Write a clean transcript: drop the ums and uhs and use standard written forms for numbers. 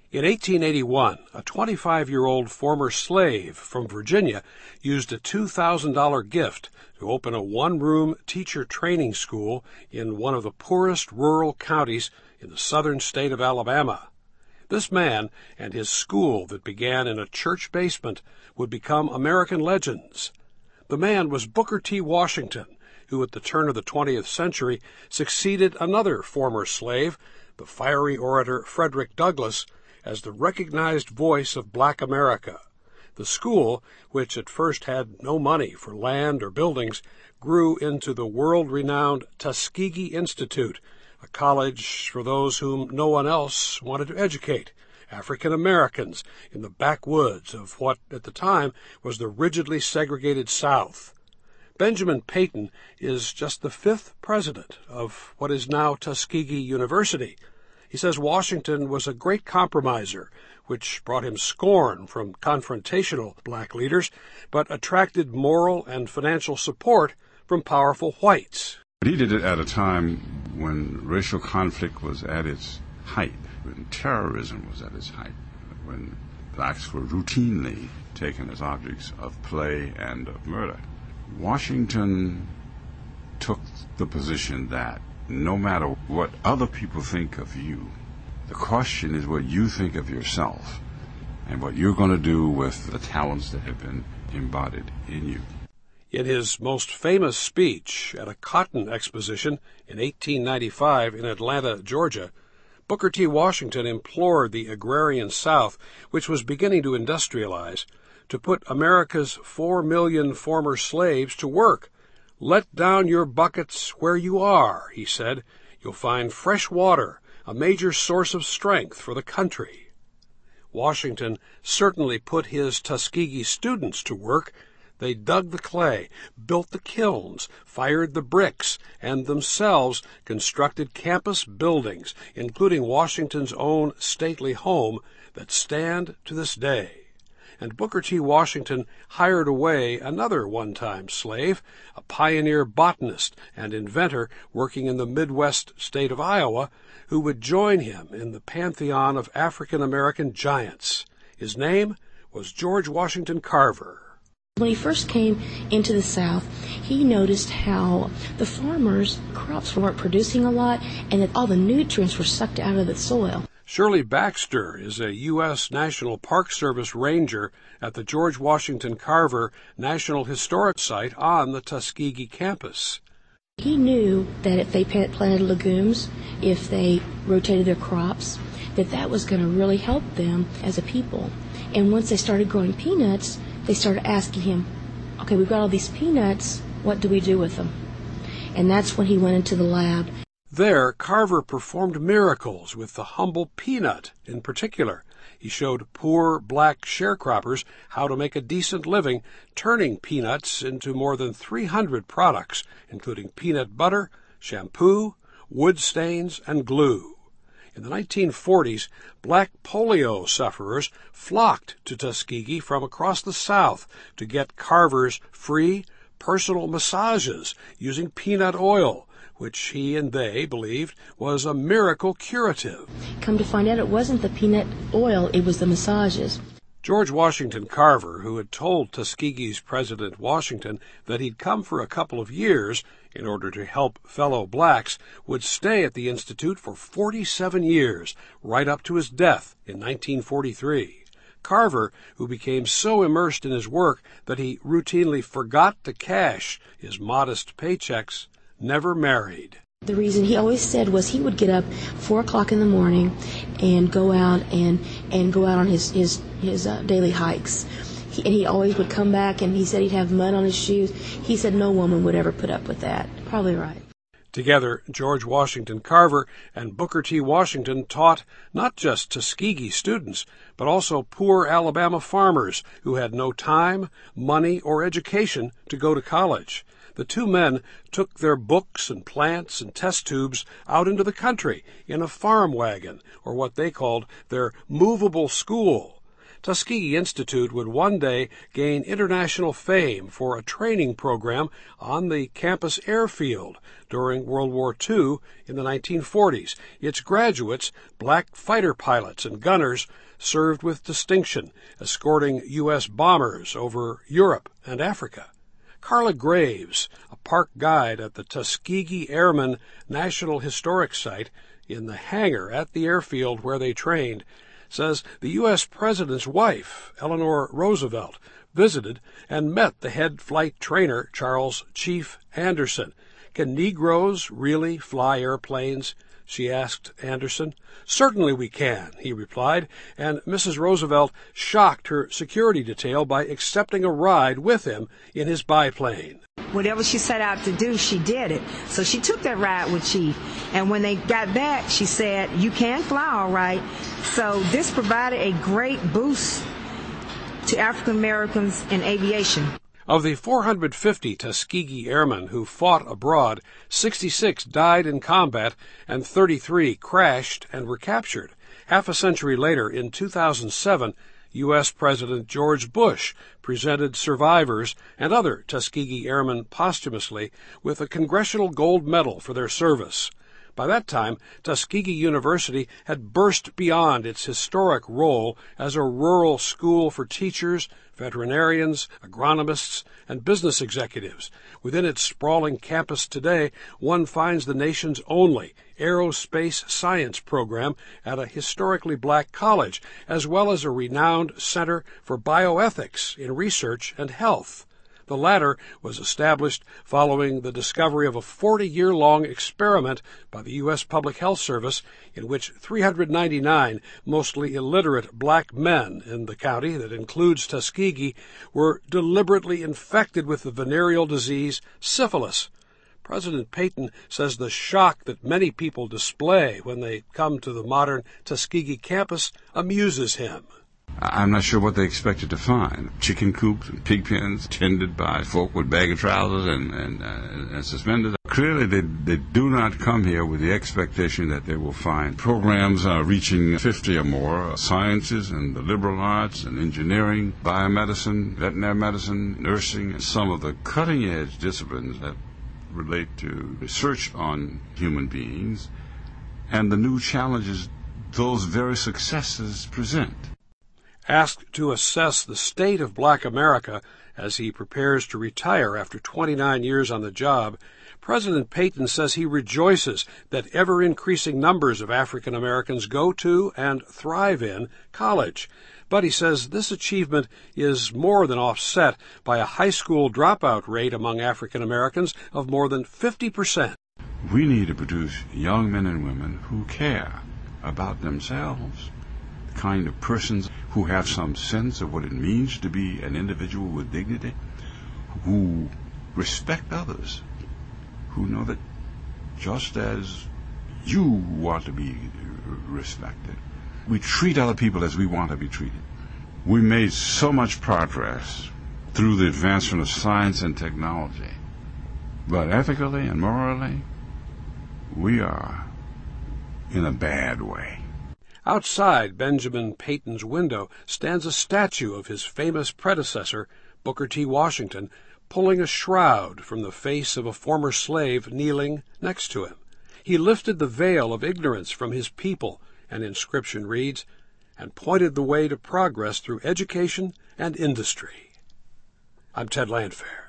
In 1881, a 25-year-old former slave from Virginia used a $2,000 gift to open a one-room teacher training school in one of the poorest rural counties in the southern state of Alabama. This man and his school that began in a church basement would become American legends. The man was Booker T. Washington, who at the turn of the 20th century succeeded another former slave, the fiery orator Frederick Douglass, as the recognized voice of black America. The school, which at first had no money for land or buildings, grew into the world-renowned Tuskegee Institute, a college for those whom no one else wanted to educate, African Americans in the backwoods of what at the time was the rigidly segregated South. Benjamin Peyton is just the fifth president of what is now Tuskegee University. He says Washington was a great compromiser, which brought him scorn from confrontational black leaders, but attracted moral and financial support from powerful whites. He did it at a time when racial conflict was at its height, when terrorism was at its height, when blacks were routinely taken as objects of play and of murder. Washington took the position that no matter what other people think of you, the question is what you think of yourself and what you're going to do with the talents that have been embodied in you. In his most famous speech at a cotton exposition in 1895 in Atlanta, Georgia, Booker T. Washington implored the agrarian South, which was beginning to industrialize, to put America's 4 million former slaves to work. "Let down your buckets where you are," he said. "You'll find fresh water, a major source of strength for the country." Washington certainly put his Tuskegee students to work. They dug the clay, built the kilns, fired the bricks, and themselves constructed campus buildings, including Washington's own stately home, that stand to this day. And Booker T. Washington hired away another one-time slave, a pioneer botanist and inventor working in the Midwest state of Iowa, who would join him in the pantheon of African-American giants. His name was George Washington Carver. When he first came into the South, he noticed how the farmers' crops weren't producing a lot and that all the nutrients were sucked out of the soil. Shirley Baxter is a U.S. National Park Service ranger at the George Washington Carver National Historic Site on the Tuskegee campus. He knew that if they planted legumes, if they rotated their crops, that was going to really help them as a people. And once they started growing peanuts, they started asking him, okay, we've got all these peanuts, what do we do with them? And that's when he went into the lab. There, Carver performed miracles with the humble peanut in particular. He showed poor black sharecroppers how to make a decent living, turning peanuts into more than 300 products, including peanut butter, shampoo, wood stains, and glue. In the 1940s, black polio sufferers flocked to Tuskegee from across the South to get Carver's free personal massages using peanut oil, which he and they believed was a miracle curative. Come to find out, it wasn't the peanut oil, it was the massages. George Washington Carver, who had told Tuskegee's President Washington that he'd come for a couple of years in order to help fellow blacks, would stay at the Institute for 47 years, right up to his death in 1943. Carver, who became so immersed in his work that he routinely forgot to cash his modest paychecks, never married. The reason he always said was he would get up 4 o'clock in the morning and go out on his daily hikes. He always would come back, and he said he'd have mud on his shoes. He said no woman would ever put up with that. Probably right. Together, George Washington Carver and Booker T. Washington taught not just Tuskegee students, but also poor Alabama farmers who had no time, money, or education to go to college. The two men took their books and plants and test tubes out into the country in a farm wagon, or what they called their movable school. Tuskegee Institute would one day gain international fame for a training program on the campus airfield during World War II in the 1940s. Its graduates, black fighter pilots and gunners, served with distinction, escorting U.S. bombers over Europe and Africa. Carla Graves, a park guide at the Tuskegee Airmen National Historic Site in the hangar at the airfield where they trained, says the U.S. President's wife, Eleanor Roosevelt, visited and met the head flight trainer, Charles Chief Anderson. "Can Negroes really fly airplanes?" she asked Anderson. "Certainly we can," he replied, and Mrs. Roosevelt shocked her security detail by accepting a ride with him in his biplane. Whatever she set out to do, she did it. So she took that ride with Chief. And when they got back, she said, "You can fly all right." So this provided a great boost to African Americans in aviation. Of the 450 Tuskegee Airmen who fought abroad, 66 died in combat and 33 crashed and were captured. Half a century later, in 2007, U.S. President George Bush presented survivors and other Tuskegee Airmen posthumously with a Congressional Gold Medal for their service. By that time, Tuskegee University had burst beyond its historic role as a rural school for teachers, veterinarians, agronomists, and business executives. Within its sprawling campus today, one finds the nation's only aerospace science program at a historically black college, as well as a renowned center for bioethics in research and health. The latter was established following the discovery of a 40-year-long experiment by the U.S. Public Health Service in which 399 mostly illiterate black men in the county, that includes Tuskegee, were deliberately infected with the venereal disease syphilis. President Peyton says the shock that many people display when they come to the modern Tuskegee campus amuses him. I'm not sure what they expected to find. Chicken coops and pig pens tended by folk with baggy trousers and suspenders. Clearly, they do not come here with the expectation that they will find programs reaching 50 or more, sciences and the liberal arts and engineering, biomedicine, veterinary medicine, nursing, and some of the cutting-edge disciplines that relate to research on human beings and the new challenges those very successes present. Asked to assess the state of black America as he prepares to retire after 29 years on the job, President Peyton says he rejoices that ever-increasing numbers of African Americans go to and thrive in college. But he says this achievement is more than offset by a high school dropout rate among African Americans of more than 50%. We need to produce young men and women who care about themselves, the kind of persons who have some sense of what it means to be an individual with dignity, who respect others, who know that just as you want to be respected, we treat other people as we want to be treated. We made so much progress through the advancement of science and technology, but ethically and morally, we are in a bad way. Outside Benjamin Peyton's window stands a statue of his famous predecessor, Booker T. Washington, pulling a shroud from the face of a former slave kneeling next to him. He lifted the veil of ignorance from his people, an inscription reads, and pointed the way to progress through education and industry. I'm Ted Landfair.